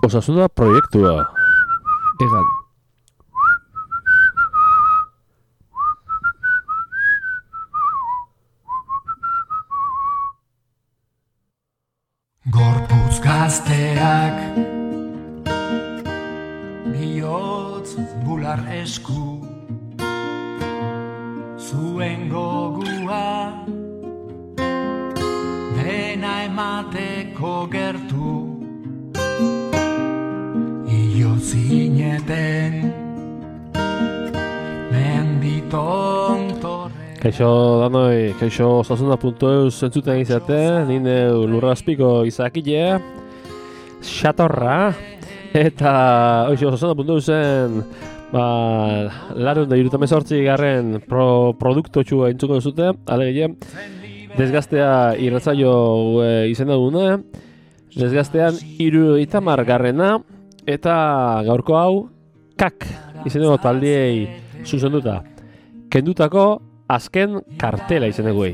Osasuna proiektua. Egan. Gorputz gazteak bihotz bular esku zuen gogua dena emateko gertu zineten menditon torre. Kaixo danoi, kaixo osasuna.eus entzuten izate, nine Lurrazpiko izakile, xatorra, eta osasuna.eusen larun da 78 garren produktotxua entzuko duzute, alegia, desgaztea irratzaio izan duguna, desgaztean 70 garrena, eta gaurko hau, kak, izeneko taldiei zuzenduta. Kendutako azken kartela izeneko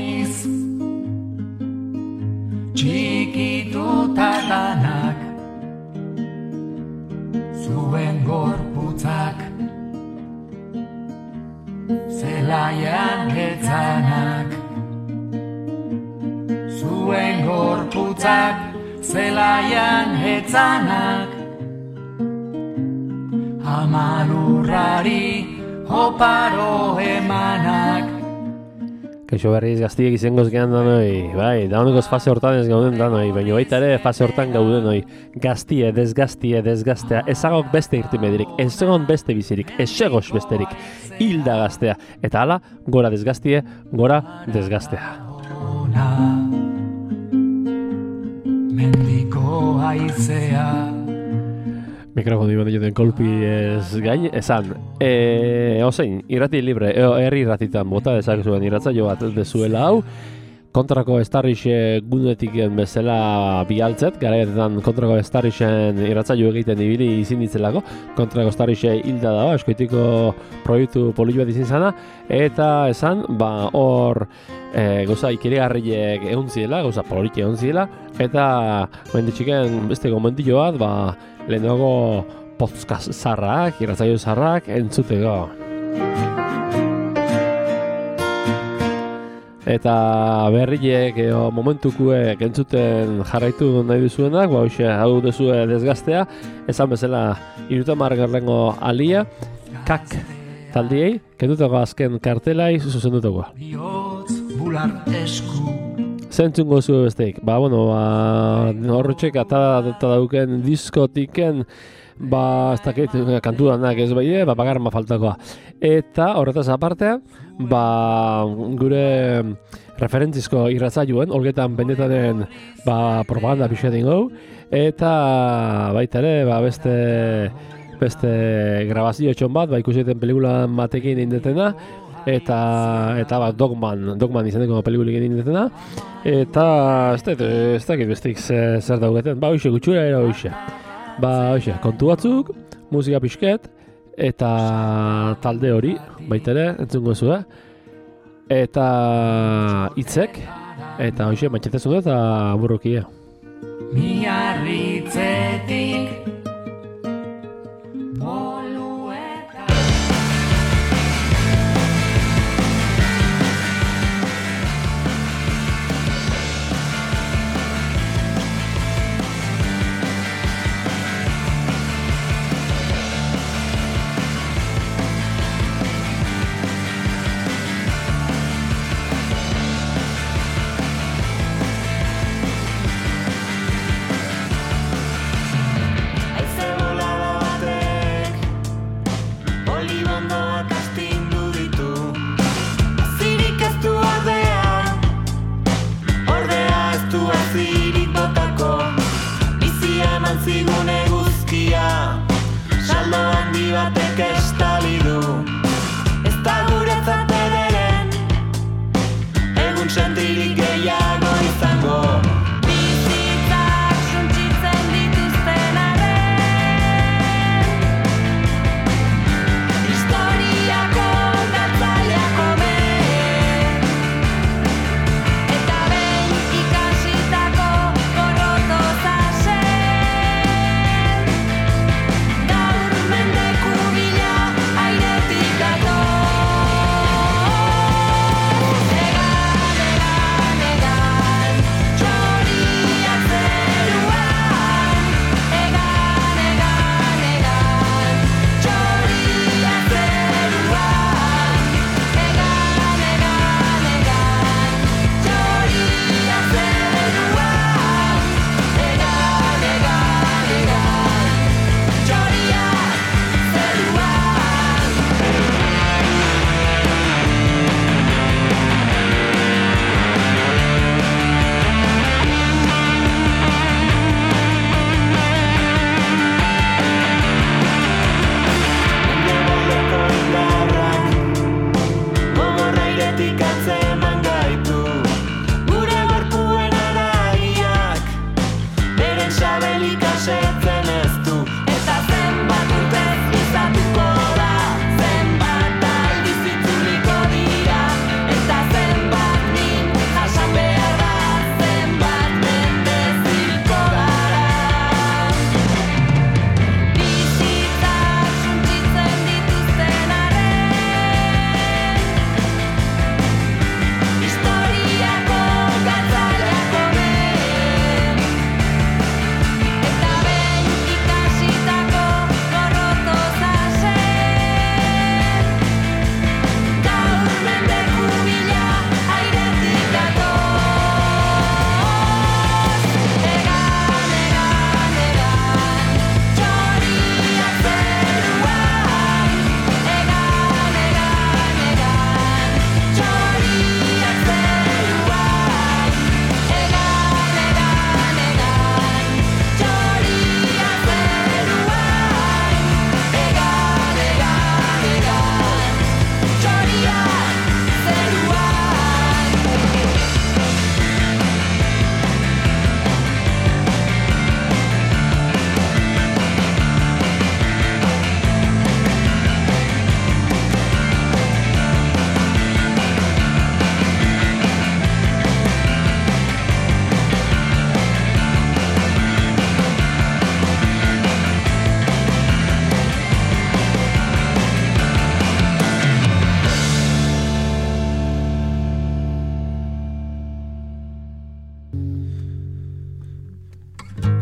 Txikituta danak, zuen gorputzak, zelaian getzanak, zuen gorputzak, zelaian getzanak, amalurrari oparo emanak. Kaixo berriz gaztiek izangoz gehan danoi, bai, dagonekoz fase hortan ez gauden danoi, baina baita ere fase hortan gauden noi. Gaztie, desgaztea, ezagok beste irtimedirik, ezegon beste bizirik, ezegoz besterik, hilda gaztea, eta hala, gora desgaztie, gora desgaztea. Mendiko haizea Mikrofoni bat joten kolpi ez gain, esan. Ozein, irrati libre, herri irratitan bota dezakezuen irratzaio bat dezuela hau. Kontrako estarrixe gunetiken bezala bialtzet, garaietetan kontrako estarrixen irratzaio egiten ibili izin ditzelako. Kontrako estarrixe hilda da, eskoitiko proiektu poli bat izin zana. Eta esan, hor gauza ikerigarriek egon ziela, gauza polik egon ziela. Eta menditxiken beste komentillo bat, lehenago podcast zarrak, irratzaio zarrak entzuteko. Eta berriek momentukuek entzuten jarraitu nahi duzuenak, hau duzue desgaztea, esan bezala 70 garrengo alia, kak taldiei, kendutako azken kartelai zuzendutako. Zentzungo zu besteik, horretxek eta dauken diskotiken, ez dakit kantu danak ez baide, bagarma faltakoa. Eta horretaz apartea, gure referentzizko irratzaioen, olgetan bendetanen propaganda pixetin gau, eta baita ere, beste grabazio txon bat, ikusiten pelikulan batekin indetena, eta Dogman izaneko pelikulik indetena, eta ez dakit bestik zer dauketen, hoxe gutxura era hoxe. Kontu batzuk, musika pixket, eta talde hori, baita ere, entzungo zu, eta hitzek, eta hoxe, mantxetezun eta burrokia. Miarritzetik sentirik gehiago izango. Bizitzak suntsitzen dituzten arren, historiako kontatzaileak omen, eta behin ikasitako gorroto zazen,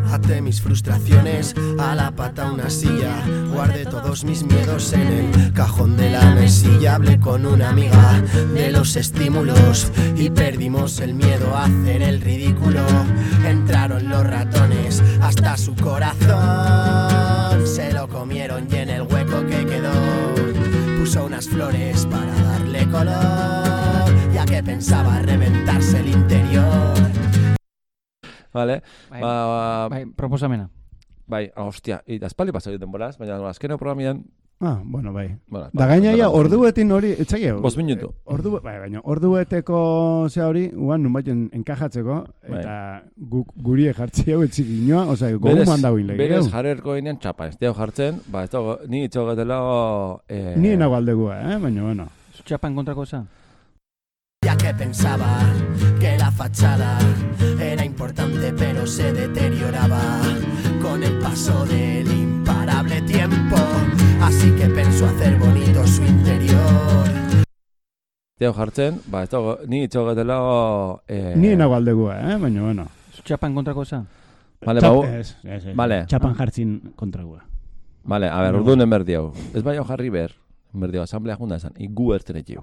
Até mis frustraciones a la pata una silla. Guardé todos mis miedos en el cajón de la mesilla. Hablé con una amiga de los estímulos y perdimos el miedo a hacer el ridículo. Entraron los ratones hasta su corazón. Se lo comieron y en el hueco que quedó puso unas flores para darle color, ya que pensaba reventarse el interior. Vale, Bai, proposamena. bai, hostia, eta espaldi pasatu denboraz, baina azkeneko programian, Bueno, bai. bueno, Da gainaia orduetin hori, etxagia. 5 minutu. Baina ordueteko ze hori, uan nunbaiten enkajatzeko, eta gurie jartzi hau etxikinoa, osea, goguman dauin lege. Berez jarrerko inean txapa, ez deo jartzen, ba, ez dago, ni itxogetela... Ni nago aldegua, baina, bueno. Txapan kontrako eza? Ya que pensaba que la fachada era importante pero se deterioraba con el paso del imparable tiempo, así que pensó hacer bonito su interior. Deo jartzen, ba, ez dago, ni itxogetela... Ni nago aldegua, baina, bueno. Txapan kontrako eza? Vale, bau... Ez. Vale. Txapan jartzin kontragua. Vale, a ver, orduan enberdiau. Ez bai jarri ber, enberdiau, asamblea junda esan, igu erten etxiu.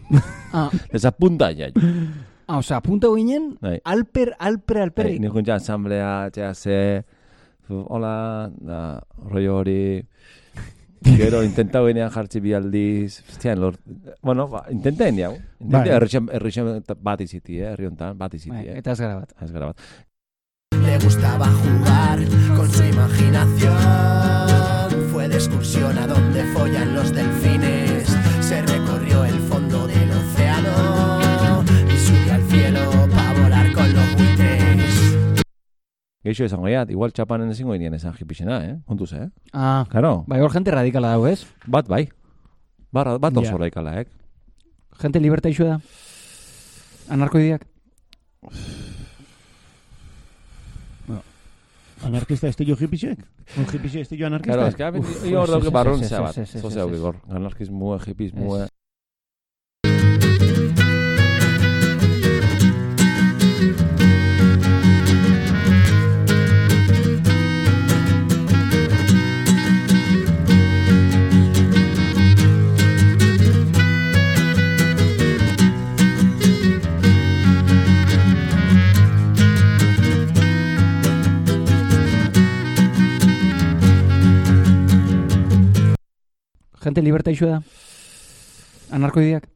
Esa punta ya. Osea, punta ginen, Bai. alperrik. Ni juntza asamblea, txea ze, hola, da, rollo hori, gero intenta guinean jartzi bi aldiz, zian lor, bueno, ba, intenta hau. Intenta errixen bat iziti, herri hontan, bat iziti, Eta ez gara bat. Ez gara bat. Le gustaba jugar con su imaginación. Fue de excursión a donde follan los delfines. Se recorrió el fondo del océano y subió al cielo para volar con los buitres. Geixo esango iat, igual txapanen ezingo inien esan jipixena, Kontuz, Claro. Bai, hor jente radikala dago, ez? Bat bai. Bat oso Ja. radikala, Jente liberta isu da? Anarkoideak? Anarkista estillo hipixek? Un hipixe estillo anarkista? Claro, es que hor dauke barrontzea bat. Sí. Zozea gor. Anarkismua, hipismua. Jente liberta isu da? Anarkoideak?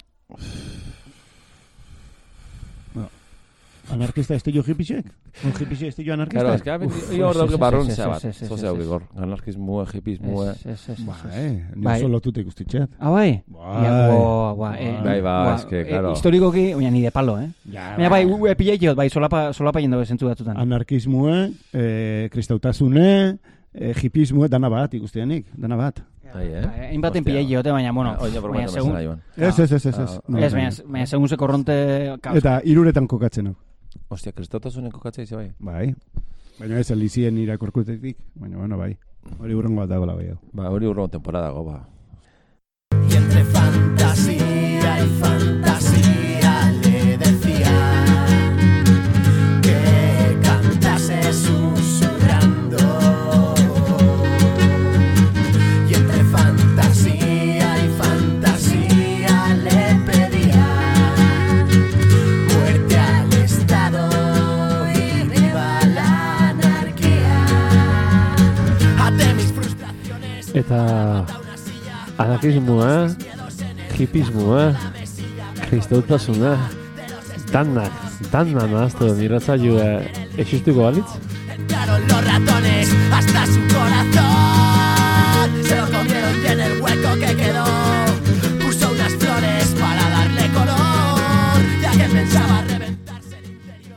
Anarkista estillo hipixek? Un hipixe estillo anarkista? Claro, es que hor dauke barrontzea bat. Sí. Zozea gor. Anarkismua, hipismua. Ni oso lotuta ikustitxet. Bai? Bai, es que, claro. Historikoki, baina ni de palo, Ja, baina bai, pilaikiot, bai, solapa jendo bezentzu batzutan. Anarkismue, kristautasune, hipismue, dana bat ikusteanik, dana bat. Hainbaten pilaikiot, baina, bueno, baina segun... Ez. Baina segun ze korronte... Eta iruretan kokatzen hau. Ostia, kristautasunen kokatzea ize bai. Bai. Baina ez elizien irakorkutetik, baina, bueno, bai. Hori urrengo bat dagoela bai hau. Ba, hori urrengo temporada dago, ba. Y entre fantasía y fantasía le decía que cantase susurrando. Y entre fantasía y fantasía le pedía muerte al Estado y viva la anarquía. Ate mis frustraciones. Eta anarkismoa, hipismoa, kristautasuna, dana nahaztu irratzaioa existuko balitz? Entraron los ratones hasta su corazón. Se lo comieron y en el hueco que quedó puso unas flores para darle color, ya que pensaba reventarse el interior.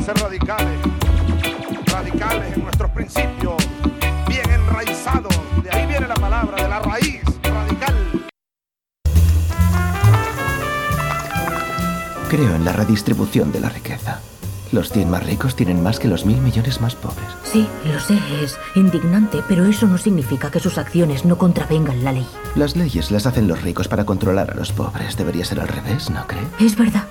ser radicales, radicales en nuestros principios, bien enraizados. De ahí viene la palabra, de la raíz, radical. Creo en la redistribución de la riqueza. Los 100 más ricos tienen más que los 1.000 millones más pobres. Sí, lo sé, es indignante, pero eso no significa que sus acciones no contravengan la ley. Las leyes las hacen los ricos para controlar a los pobres. Debería ser al revés, ¿no cree? Es verdad.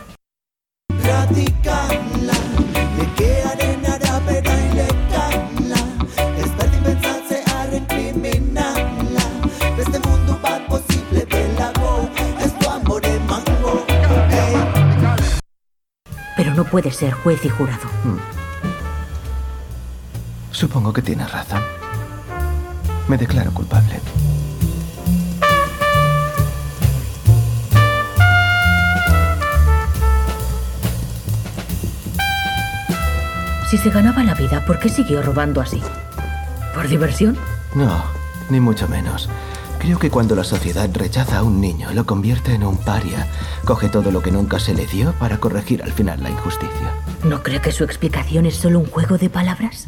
Pero no puede ser juez y jurado. Supongo que tienes razón. Me declaro culpable. Si se ganaba la vida, ¿por qué siguió robando así? ¿Por diversión? No, ni mucho menos. Creo que cuando la sociedad rechaza a un niño, lo convierte en un paria. Coge todo lo que nunca se le dio para corregir al final la injusticia. ¿No cree que su explicación es solo un juego de palabras?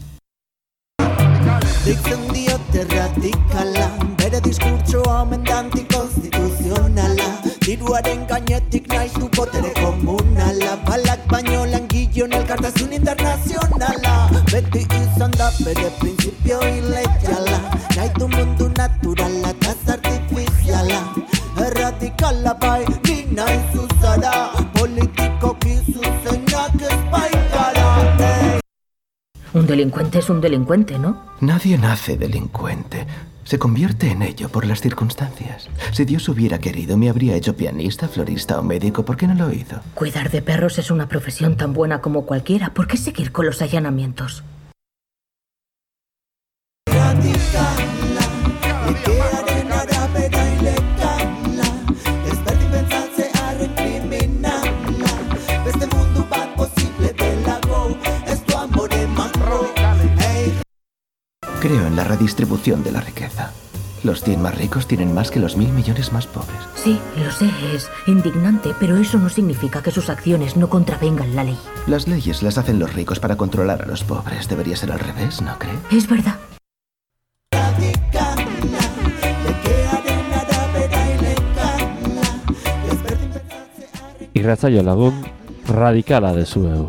Dizendiote radikala, bere diskurtso omen da antikonstituzionala. Diruaren gainetik nahi du botere komunala. Balak baino langilon elkartasun internazionala. Beti izan da bere prinsipio ilegala. Nahi du mundu naturala eta artifiziala. Radikala bai, ni nahi zuzara. Politikoki zuzenak ez baikara. Un delincuente es un delincuente, ¿no? Nadie nace delincuente. Se convierte en ello por las circunstancias. Si Dios hubiera querido, me habría hecho pianista, florista o médico. ¿Por qué no lo hizo? Cuidar de perros es una profesión tan buena como cualquiera. ¿Por qué seguir con los allanamientos? Creo en la redistribución de la riqueza. Los 100 más ricos tienen más que los 1.000 millones más pobres. Sí, lo sé, es indignante, pero eso no significa que sus acciones no contravengan la ley. Las leyes las hacen los ricos para controlar a los pobres. Debería ser al revés, ¿no cree? Es verdad. Irratsaio lagun, radikala dezuegu.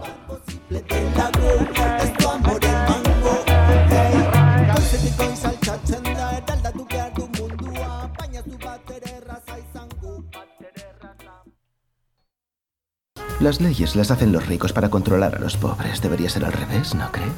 Las leyes las hacen los ricos para controlar a los pobres. Debería ser al revés, ¿no cree?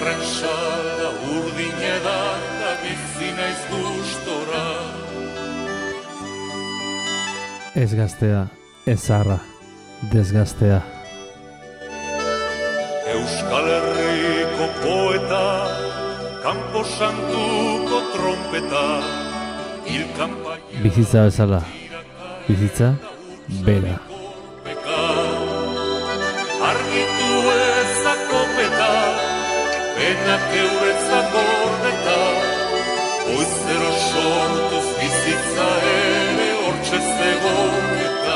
Arren salda urdin edan da bizi naiz gustora. Ez gaztea, ez zaharra, desgaztea. Euskal Herriko poeta, Kampo Santuko trompeta, Bizitza bezala, bizitza bera. Argitu ezakopeta, penak euretzak gordeta, goizero sortuz bizitza ere hortxe zegoeta.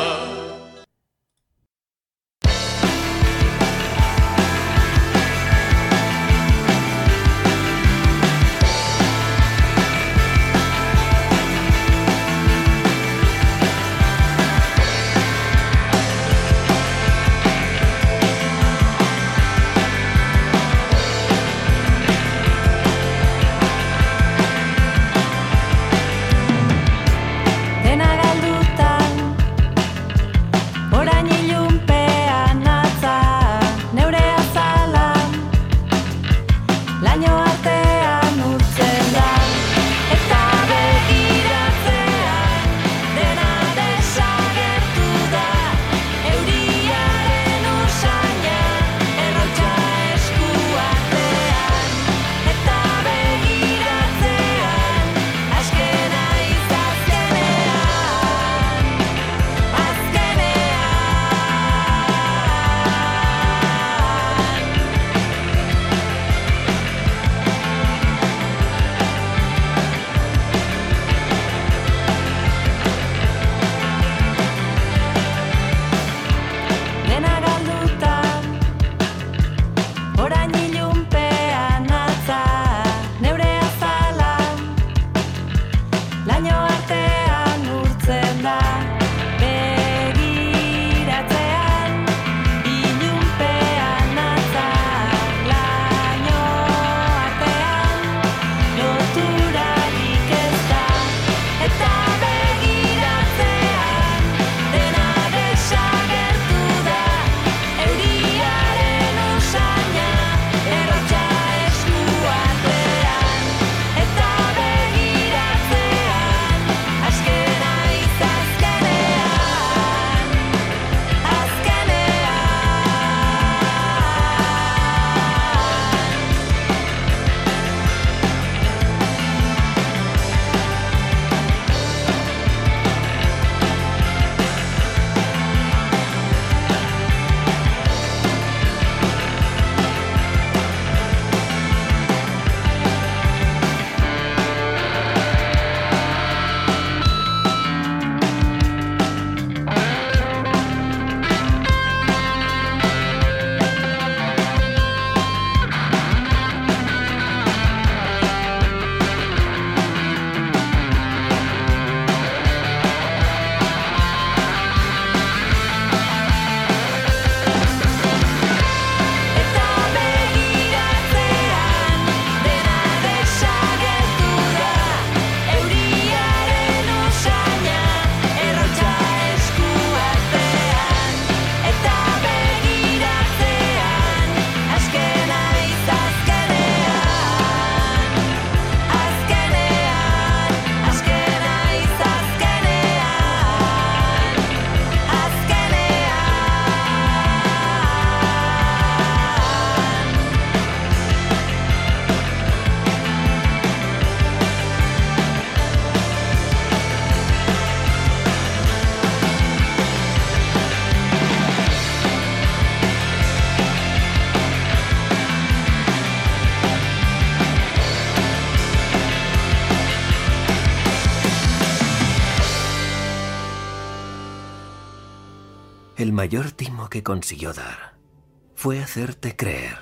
El mayor timo que consiguió dar fue hacerte creer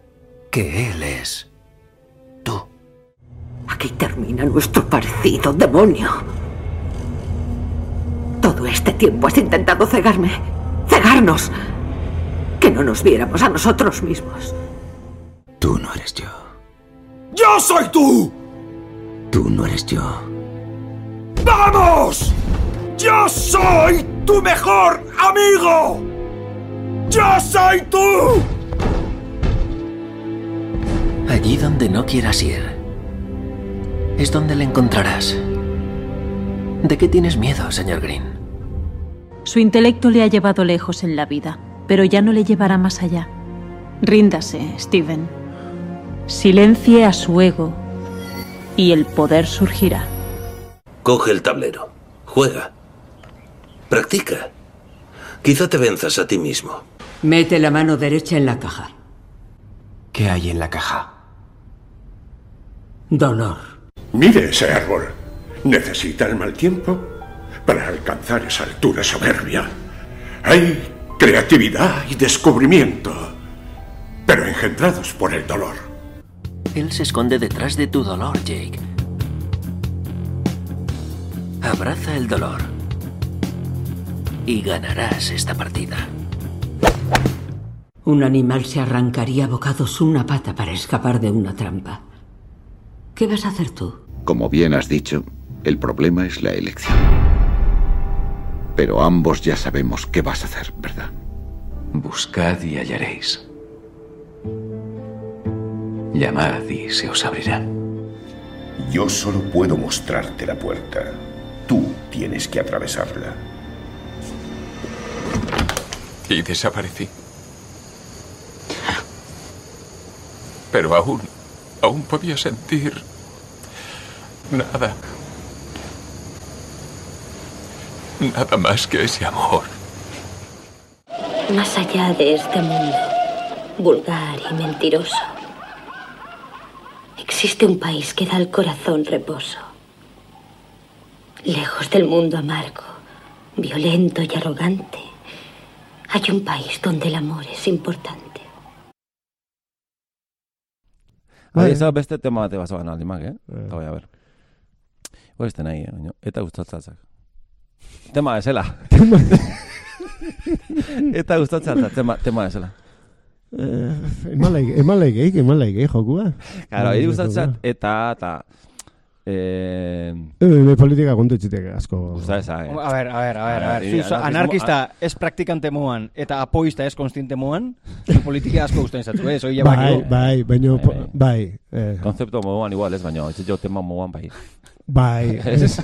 que él es tú. Aquí termina nuestro parecido, demonio. Todo este tiempo has intentado cegarme, cegarnos, que no nos viéramos a nosotros mismos. Tú no eres yo. ¡Yo soy tú! Tú no eres yo. ¡Vamos! ¡Yo soy tu mejor amigo! ¡Yo soy tú! Hay Allí donde no quieras ir, es donde le encontrarás. ¿De qué tienes miedo, señor Green? Su intelecto le ha llevado lejos en la vida, pero ya no le llevará más allá. Ríndase, Steven. Silencie a su ego y el poder surgirá. Coge el tablero. Juega. Practica. Quizá te venzas a ti mismo. Mete la mano derecha en la caja. ¿Qué hay en la caja? Dolor. Mire ese árbol. Necesita el mal tiempo para alcanzar esa altura soberbia. Hay creatividad y descubrimiento, pero engendrados por el dolor. Él se esconde detrás de tu dolor, Jake. Abraza el dolor y ganarás esta partida. Un animal se arrancaría a bocados una pata para escapar de una trampa. ¿Qué vas a hacer tú? Como bien has dicho, el problema es la elección. Pero ambos ya sabemos qué vas a hacer, ¿verdad? Buscad y hallaréis. Llamad y se os abrirá. Yo solo puedo mostrarte la puerta. Tú tienes que atravesarla. Y desaparecí. Pero aún podía sentir nada. Nada más que ese amor. Más allá de este mundo, vulgar y mentiroso, existe un país que da al corazón reposo. Lejos del mundo amargo, violento y arrogante, hay un país donde el amor es importante. Esa beste tema bate bazoan aldimak, Eta bai, a ber. Horezte nahi, eta gustatzazak. Tema ezela. Eta gustatzazak, tema ezela. Emalaik, jokua. Claro, hiri gustatzat, eta... politika kontu etxitek asko. Gustatzak, A ver. Anarkista ez praktikante moan eta apoista ez konstiente moan, politika asko gustatzen zatu, soy Bai, baino, bai. Konzepto moan igual ez, baino, ez jo tema moan bai. Bai.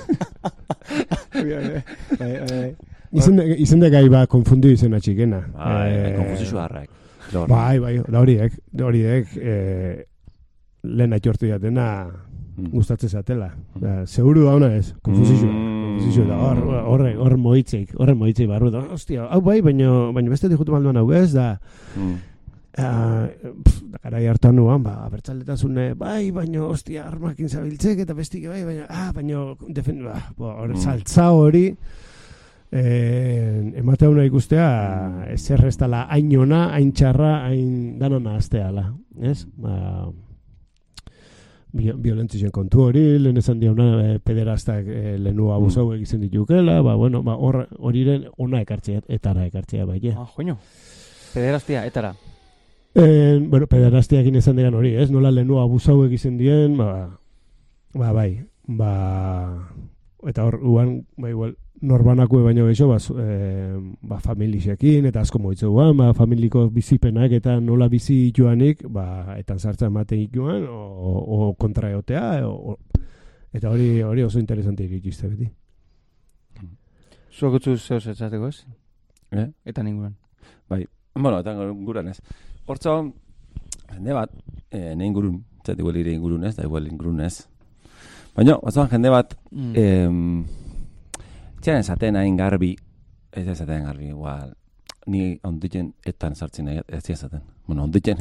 Izende gai ba konfundu izena txikena. Bai, konfusio harrak. Bai, da horiek lehen aitortu jatena gustatzen zatela. Seguru da ona ez, konfusio da, horre moitzeik barru da. Ostia, hau bai, baina beste dikutu malduan hau ez, da karai hartan nuan, abertzaletasune, bai, baina, ostia, armakin zabiltzek eta bestik, bai, baina, saltza hori, ematea una ikustea, zer ez dala hain ona, hain txarra, hain danona azteala, ez? Violentzien kontu hori, lehen esan diauna pederastak lehenu abusau egiten ditukela, horiren ona ekartzea, etara ekartzea bai. Joño, pederastia, etara. Pederastiakin esan digan hori, ez? Nola lehenu abusau egiten dien, eta hor, uan, igual, norbanakue baino gehiago, familixekin, eta asko moitzeuan, familiko bizipenak eta nola bizi joanik, etan sartza ematen joan, o kontraeotea, eta hori oso interesante irikizte beti. Zuak utzu zehoz etzateko ez? Eta ninguran. Bai, eta guran ez. Hortzo, jende bat, ne ingurun, zati igual ire ingurun ez, da igual ingurun ez. Baina, batzuan jende bat, txaren esaten hain garbi, ez esaten garbi, igual, ni onditzen etan sartzen ez esaten. Bueno, onditzen...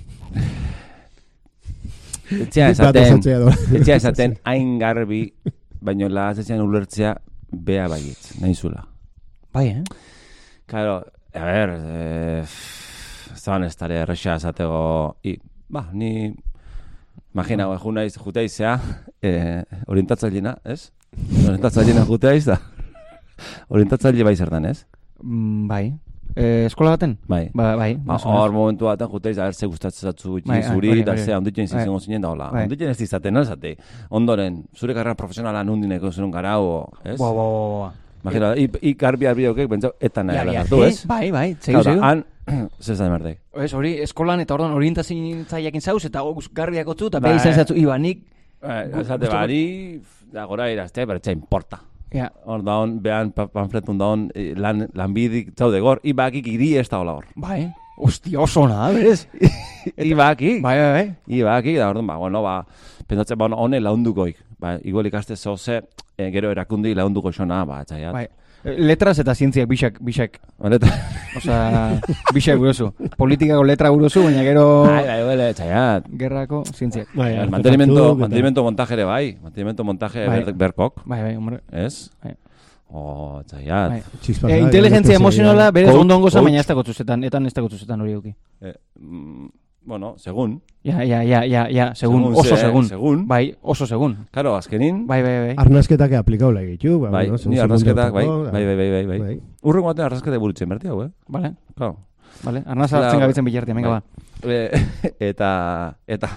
Etxea esaten hain garbi, baina la azetzen ulertzea bea baietz, nahi zula. Bai, Claro, a ver, zaban ez tare erresa esatego, ni... Imagina, juteizea, orientatzailena, ez? Orientatzailena juteiz da. Orientatzaile bai zertan, ez? Bai. Eskola baten? Bai. Hor momentu baten juteiz, ze gustatzen zatzu zuri, da ze onditzen zizengo zinen da, hola. Onditzen ez izaten, no esate? Ondoren, zure karrera profesionala nundineko zuen gara, ez? Imagina, garbi okek, bentsau, etan nahi hartu, ez? Bai, segi. Zezan merdek. Ez, hori, eskolan eta orduan orientazioakin zauz, eta garbiak otzu, eta beha izan zatzu, ibanik... Esate bari, gora iraztea, bertza importa. Ja. Hor daun, behan panfletun daun, lanbidik zaude gor, ibakik iri ez da hola hor. Bai, hostia, oso na, berez? Ibakik. Bai. Ibakik, da orduan, bueno, pentsatzen, hone laundukoik. Igual ikaste zoze, gero erakundi launduko xona, txaiat. Bai. Letras eta zientziak bixak. Osea, bixak gurozu. Politikako letra gurozu, baina gero... Bai, txaiat. Gerrako zientziak. Mantenimiento montaje ere bai. Mantenimiento montaje berkok. Bai, hombre. Ez? Bai. Txaiat. Inteligentzia emozionala, berez ondo ongoza, baina ez da gotzuzetan. Etan ez da gotzuzetan hori euki. Bueno, segun. Ja, segun, oso segun. Bai, oso segun. Karo, azkenin. Bai. Arnazketak aplikaula egitu. Bai, ni arnazketak, bai. Urrengo batean arnazketak burutzen berti hau, Vale. Claro. Vale, arnaza hartzen gabitzen bilartia, venga ba. Eta...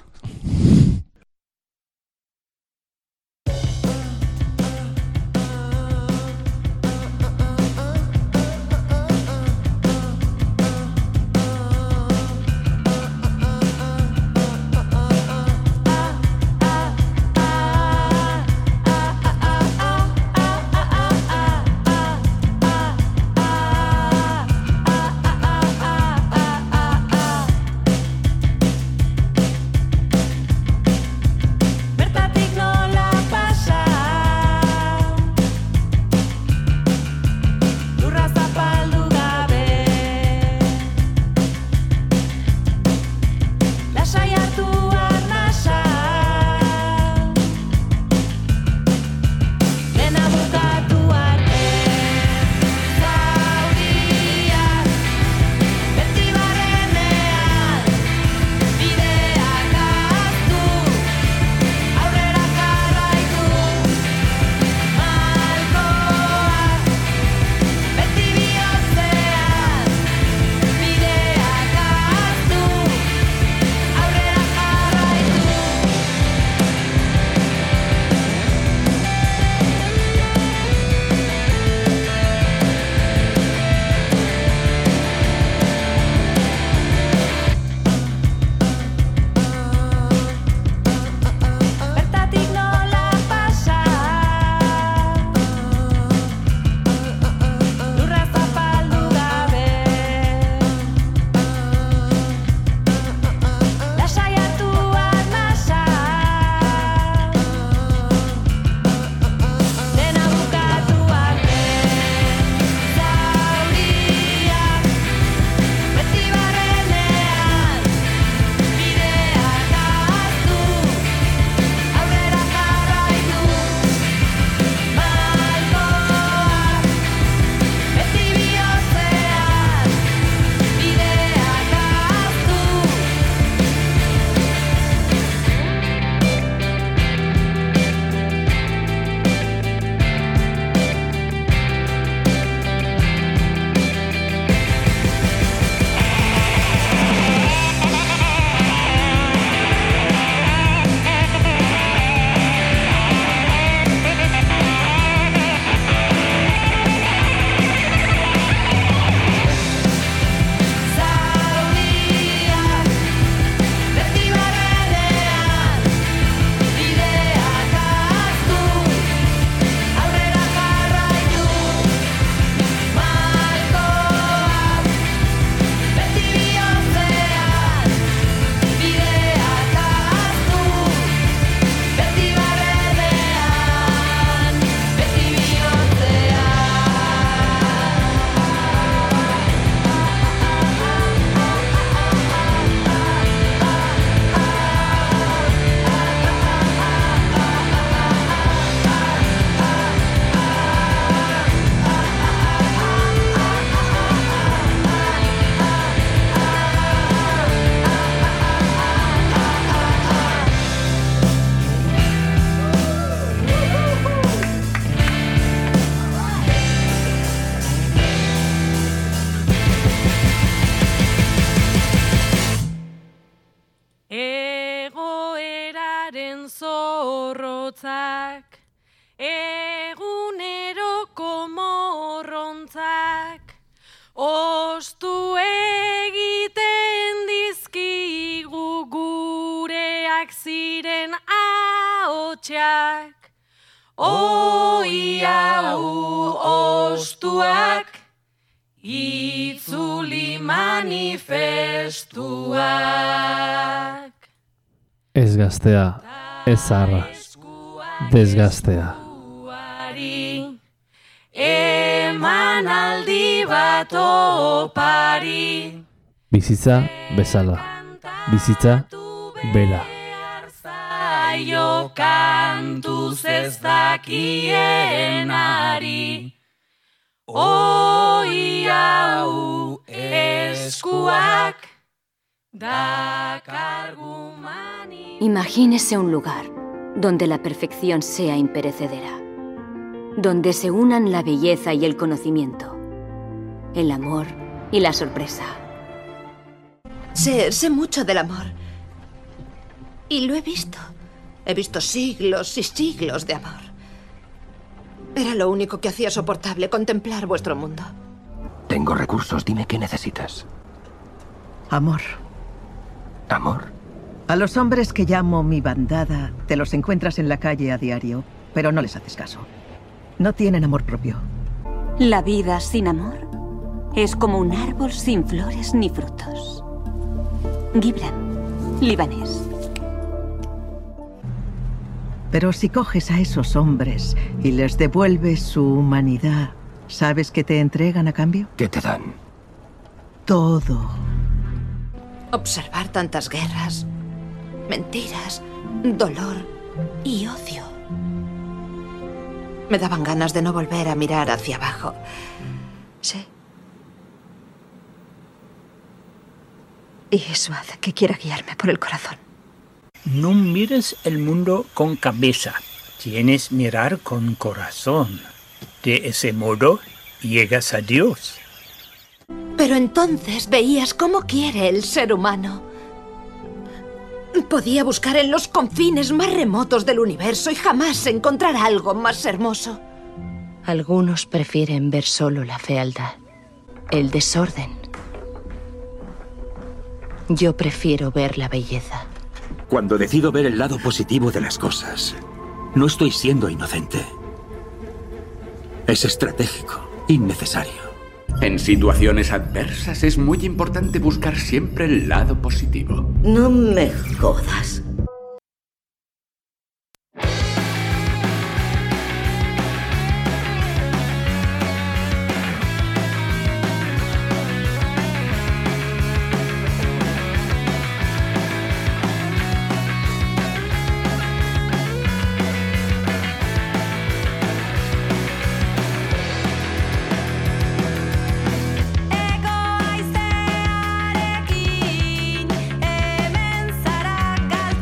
zorrotzak, eguneroko morrontzak, ostu ziren ahotsak, oi hau ostuak, itzuli manifestuak. Ez gaztea, ez zaharra, desgaztea. Eman aldi bat opari, Bizitza bezala, bizitza bela. zaio kantuz ez dakienari. Oi hau eskuak dakargu mani. Imagínese un lugar donde la perfección sea imperecedera, donde se unan la belleza y el conocimiento, el amor y la sorpresa. Sé mucho del amor. Y lo he visto. He visto siglos y siglos de amor. Era lo único que hacía soportable contemplar vuestro mundo. Tengo recursos, dime qué necesitas. Amor. ¿Amor? A los hombres que llamo mi bandada, te los encuentras en la calle a diario, pero no les haces caso. No tienen amor propio. La vida sin amor es como un árbol sin flores ni frutos. Gibran, libanés. Pero si coges a esos hombres y les devuelves su humanidad, ¿sabes qué te entregan a cambio? ¿Qué te dan? Todo. Observar tantas guerras, mentiras, dolor y odio. Me daban ganas de no volver a mirar hacia abajo. Sí. Y eso hace que quiera guiarme por el corazón. No mires el mundo con cabeza, tienes mirar con corazón. De ese modo llegas a Dios. Pero entonces veías cómo quiere el ser humano. Podía buscar en los confines más remotos del universo y jamás encontrar algo más hermoso. Algunos prefieren ver solo la fealdad, el desorden. Yo prefiero ver la belleza. Cuando decido ver el lado positivo de las cosas, no estoy siendo inocente. Es estratégico, innecesario. En situaciones adversas es muy importante buscar siempre el lado positivo. No me jodas. Hemen zara galtzen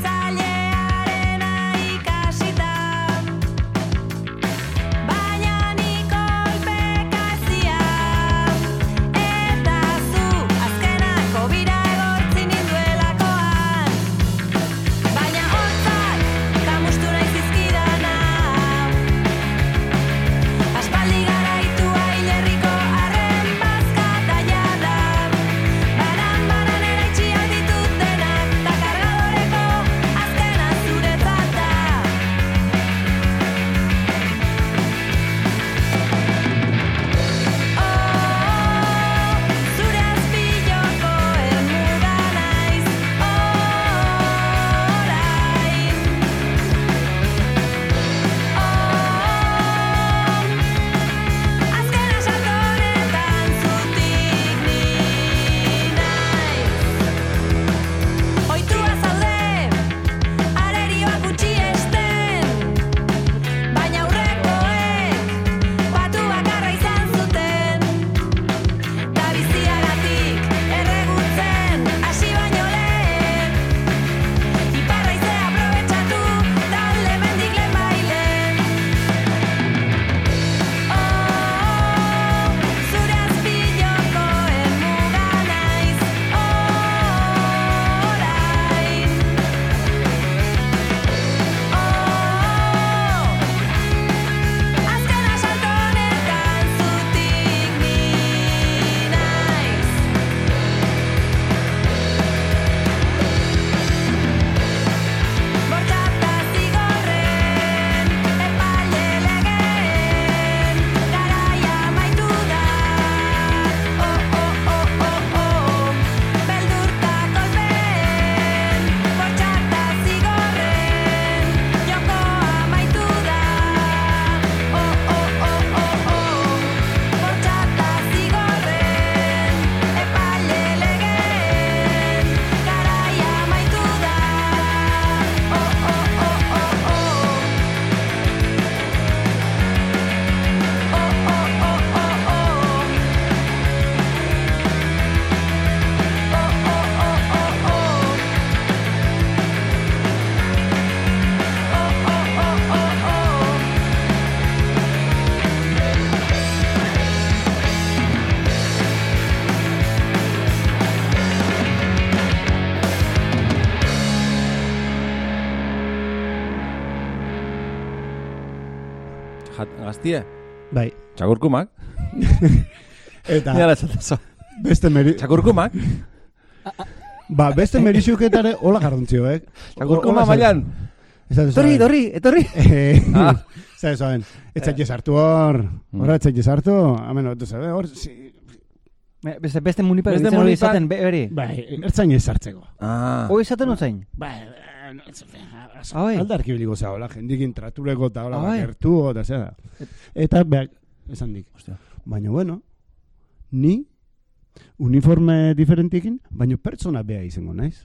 gaztie? Bai. Txakurkumak? Eta... Nira esatezo. Beste Txakurkumak? Ba, beste merixuketare hola garrantzio, Txakurkuma mailan. Etorri. Zaben, etxaik sartu hor. Horra etxaik sartu. Amen, hor, Beste munipa ditzen hori izaten, beri? Bai, ertzain ez sartzeko. Hoi izaten otzain? Bai, aldarki biliko zea, hola, jendikin tratureko eta hola, bakertu, eta zera. Eta, behak, esan dik. Baina, bueno, ni uniforme diferentiekin, baina pertsona beha izango naiz.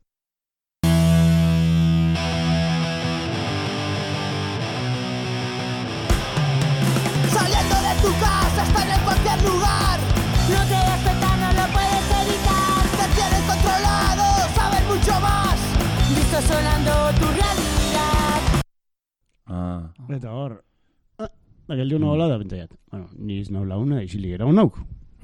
Saliendo de tu casa, están en cualquier lugar. No te das cuenta, no lo puedes evitar. Te tienen controlado, saben mucho más. Distorsionando tu realidad. Eta hor, geldi una hola da bentzaiat. Bueno, ni ez naula una, isilik era unauk.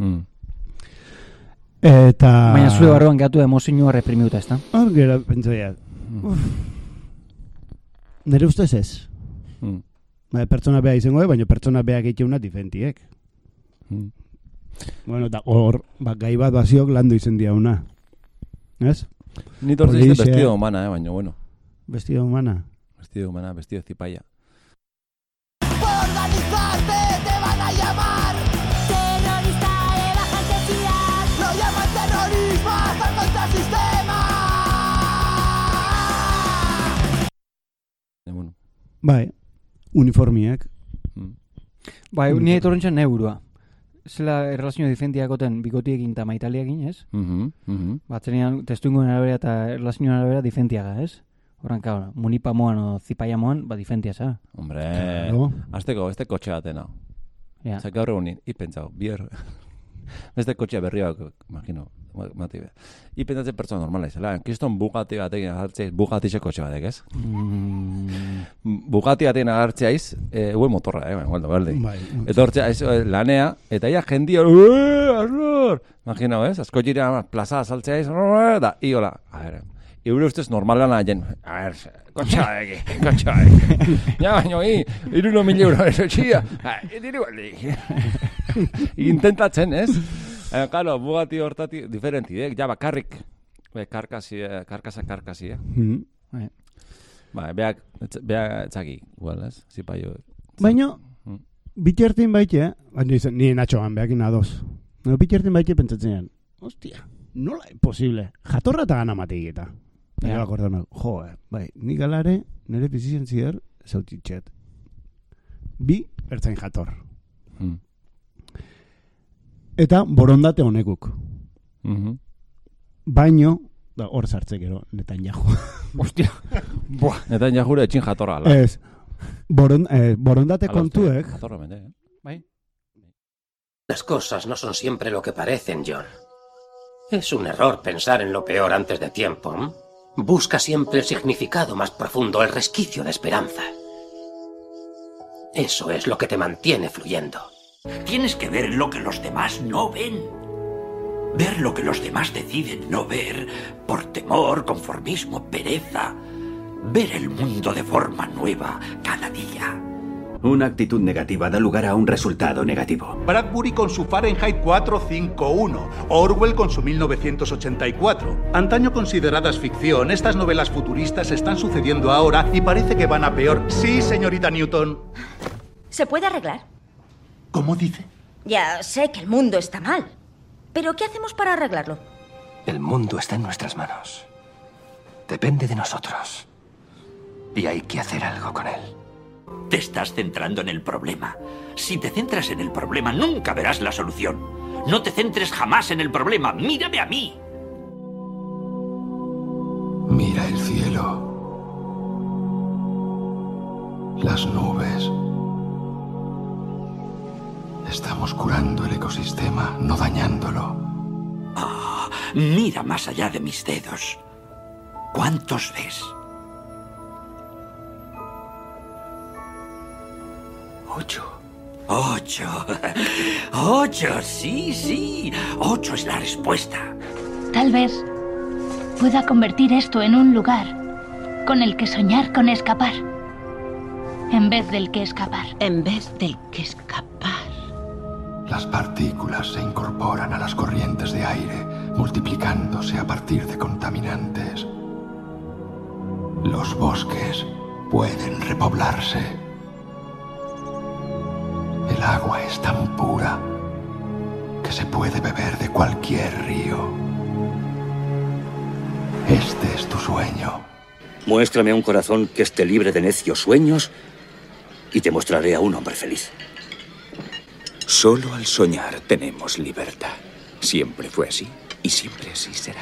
Eta... Baina zure barruan gatu emozioa reprimiuta, ez da? Hor gera bentzaiat. Nere ustez ez. Pertsona beha izango, baina pertsona beha gehiauna difentiek. Bueno, eta hor, gai bat baziok landu izen diauna. Ez? Ni tortzen izte vestido humana, baina, bueno. Vestido humana? Vestido humana, vestido zipaia. Por organizarte te van a llamar terrorista de baja intensidad. Lo llaman terrorismo hasta contra el sistema. Bueno. Bai, uniformiak. Bai, nire torrentzen neurua. Zela erlazio difentiakoten bikotiekin eta maitaliakin, ez? Batzenean, testuingoen arabera eta erlazioen arabera difentiaga, ez? Horran, kaura, munipa moan o zipaia moan, difentia, za? Hombre, azteko, beste kotxe batena. Zak gaur egunin, ipentzau, bier... Beste kotxea berri bat, imagino, matibe. Ipentzatzen pertsona normala izela, kiston Bugatti batekin agartzeiz, Bugatti kotxe batek, ez? Bugatti batekin agartzeiz, hue motorra, gualdo, berde. Eta hortzea, lanea, eta ia jendia, arror! Imagino, ez? Azko jirea plaza saltzeiz, da, iola, a ver... Eure ustez normalan haien, a ver, kotxa eki. Ja, baino, 3.000 euro eso txia. Diru aldi. Intentatzen, ez? Claro, Bugatti hortati diferenti, ja bakarrik. Karkasi. Ba, beak etzaki, igual, ez? Zipaio. Baina, bitxertin baite, ni natxoan beakin adoz. Bitxertin baite pentsatzen, hostia, nola posible? Jatorra eta gana mateiketa. Eta akordan, bai, nik alare, nire bizientzier, zautitxet. Bi, ertzain jator. Eta borondate honekuk. Baino, hor sartzek ero, Netanyahu. Hostia. Netanyahu etxin jatorra, ala. Ez, borondate kontuek. Jatorra mende, Bai. Las cosas no son siempre lo que parecen, John. Es un error pensar en lo peor antes de tiempo. Busca siempre el significado más profundo, el resquicio de esperanza. Eso es lo que te mantiene fluyendo. Tienes que ver lo que los demás no ven. Ver lo que los demás deciden no ver por temor, conformismo, pereza. Ver el mundo de forma nueva cada día. Una actitud negativa da lugar a un resultado negativo. Bradbury con su Fahrenheit 451, Orwell con su 1984. Antaño consideradas ficción, estas novelas futuristas están sucediendo ahora y parece que van a peor. Sí, señorita Newton. ¿Se puede arreglar? ¿Cómo dice? Ya sé que el mundo está mal, pero ¿qué hacemos para arreglarlo? El mundo está en nuestras manos. Depende de nosotros. Y hay que hacer algo con él. Te estás centrando en el problema. Si te centras en el problema, nunca verás la solución. No te centres jamás en el problema. ¡Mírame a mí! Mira el cielo. Las nubes. Estamos curando el ecosistema, no dañándolo. Ah, mira más allá de mis dedos. ¿Cuántos ves? 8. 8, sí. 8 es la respuesta. Tal vez pueda convertir esto en un lugar con el que soñar con escapar. en vez del que escapar. En vez del que escapar. Las partículas se incorporan a las corrientes de aire, multiplicándose a partir de contaminantes. Los bosques pueden repoblarse. El agua es tan pura que se puede beber de cualquier río. Este es tu sueño. Muéstrame un corazón que esté libre de necios sueños y te mostraré a un hombre feliz. Solo al soñar tenemos libertad. Siempre fue así y siempre así será.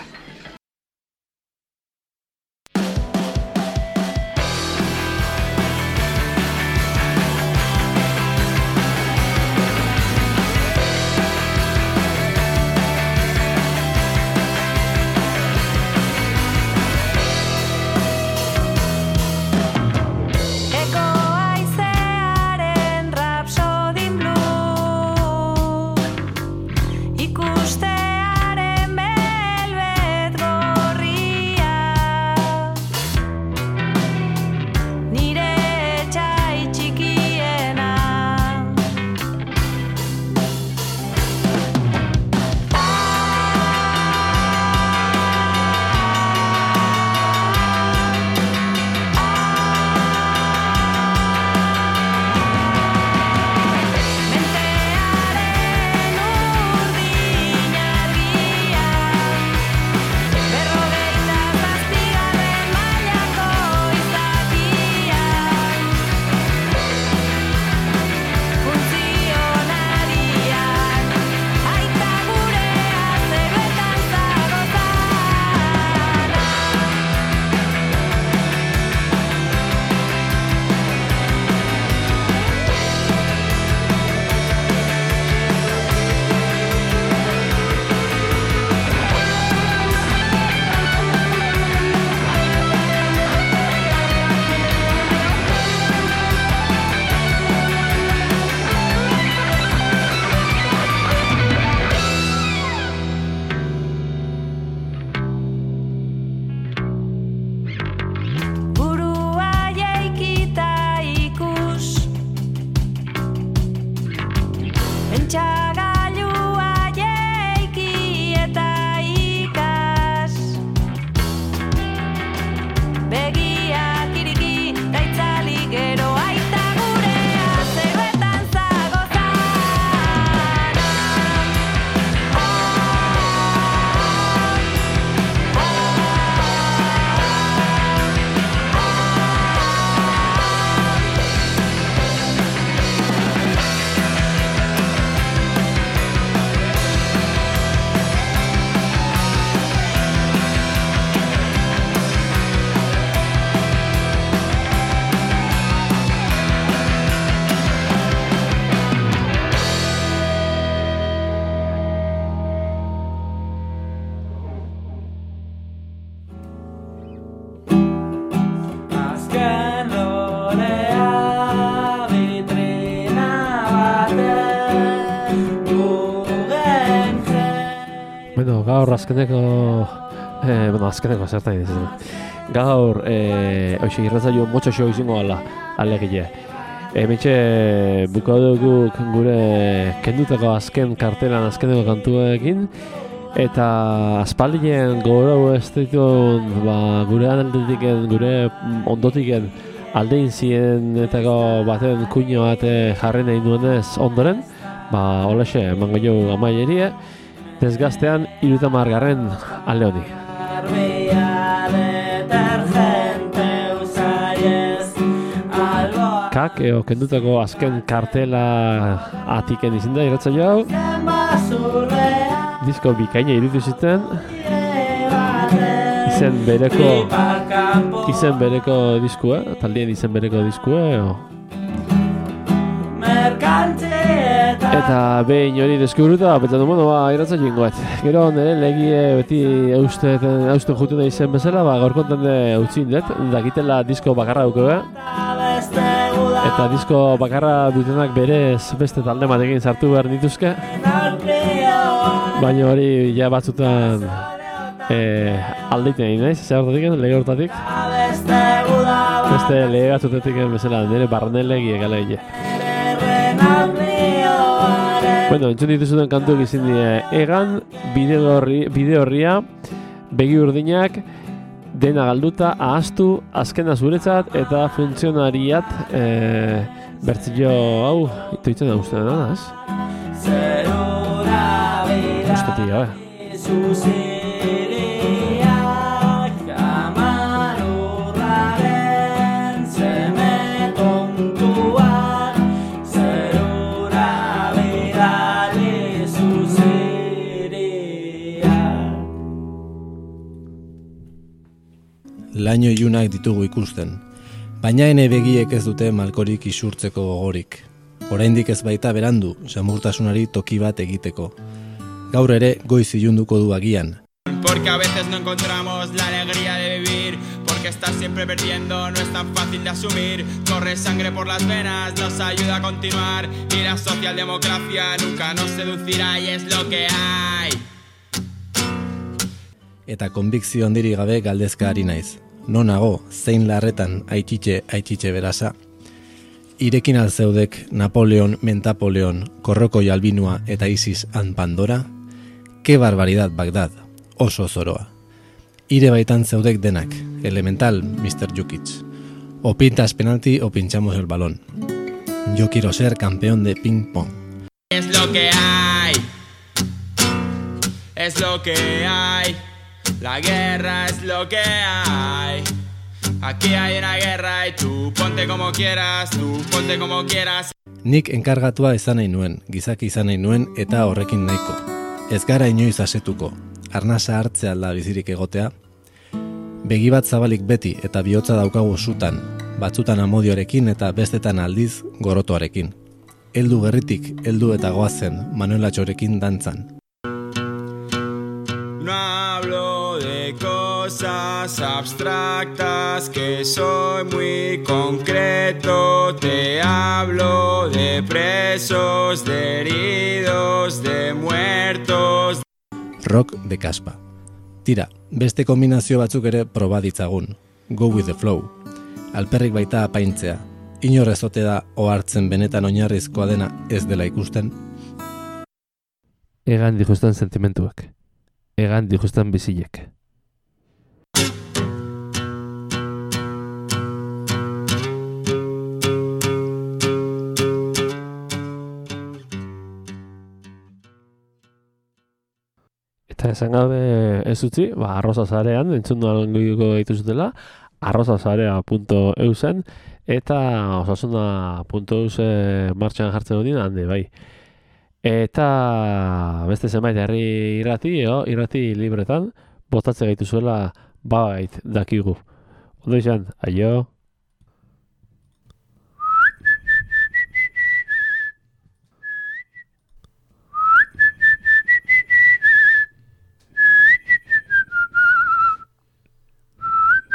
Gaur azkeneko azkeneko zertan ditzen. Gaur hoxe irratzaio motxo xo izango alegile. Hementxe buko dugu gure kendutako azken kartelan azkeneko kantuekin eta aspaldien gogorau ez dituen gure aldetik gure ondotiken aldein zienetako baten kuino bat jarri nahi duenez ondoren holaxe emango jo amaierie desgaztean 30. alde honi. Kak eo kendutako azken kartela atiken izin da irratzaio hau. Disko bikaina irutu ziten. Izen bereko diskua, taldien izen bereko diskua. Eta behin hori deskubruta, pentsatu irratza jingoet. Gero nire legie beti eusten jutuna izen bezala, gaurkontan utzin dut, dakitela disko bakarra duko eta disko bakarra dutenak berez beste talde batekin sartu behar dituzke. Baina hori ja batzutan aldeiten nahi naiz, lege hortatik. Beste legatzutetik bezala, nire barnelegi egalegie. Bueno, entzun dituzuten kantuak izin die Egan, bide horria, begi urdinak, dena galduta, ahaztu, azkena zuretzat, eta funtzionariat, bertzio hau, itoitzen da uste dena, ez? Ustetik, Laino ilunak ditugu ikusten, baina ene begiek ez dute malkorik isurtzeko gogorik. Oraindik ez baita berandu, samurtasunari toki bat egiteko. Gaur ere goiz ilunduko du agian. Porque a veces no encontramos la alegría de vivir, porque estar siempre perdiendo no es tan fácil de asumir. Corre sangre por las venas, nos ayuda a continuar, y la socialdemocracia nunca nos seducirá y es lo que hay. Eta konbikzio handiri gabe galdezka ari naiz. Non nago, zein larretan aititxe berasa. Irekin alzeudek Napoleon, Mentapoleon, Korrokoi Albinua eta Isis han Pandora? Ke barbaridad Bagdad, oso zoroa. Ire baitan zeudek denak, elemental, Mr. Jukic. O pintas penalti o pinchamos el balón. Yo quiero ser campeón de ping pong. Es lo que hay. Es lo que hay. La guerra es lo que hay. Aquí hay una guerra y tú ponte como quieras, tú ponte como quieras. Nik enkargatua izan nahi nuen, gizaki izan nahi nuen eta horrekin nahiko. Ez gara inoiz asetuko, arnasa hartzea da bizirik egotea. Begi bat zabalik beti eta bihotza daukagu zutan, batzutan amodioarekin eta bestetan aldiz gorotoarekin. Heldu gerritik, heldu eta goazen, Manuelatxorekin dantzan. No hablo de cosas abstractas, que soy muy concreto. Te hablo de presos, de heridos, de muertos. Rock de Kaspa. Tira, beste kombinazio batzuk ere proba ditzagun. Go with the flow. Alperrik baita apaintzea. Inor ez ote da ohartzen benetan oinarrizkoa dena ez dela ikusten. Egan dijustan sentimentuak. Egan dijustan bizilek. Eta esan gabe ez utzi, arrozazarean, entzun duan goiko dituzutela, arrozazarea.eusen eta osasuna.eus martxan jartzen dut handi, bai. Eta beste zenbait herri irrati libretan, botatze gaituzuela bait dakigu. Ondo izan, aio!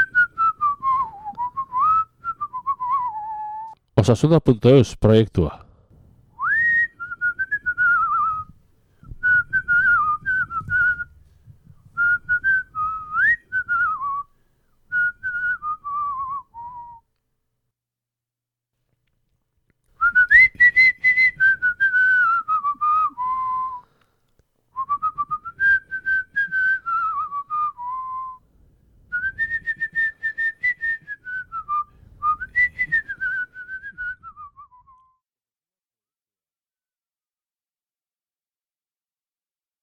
Osasuna.eus proiektua.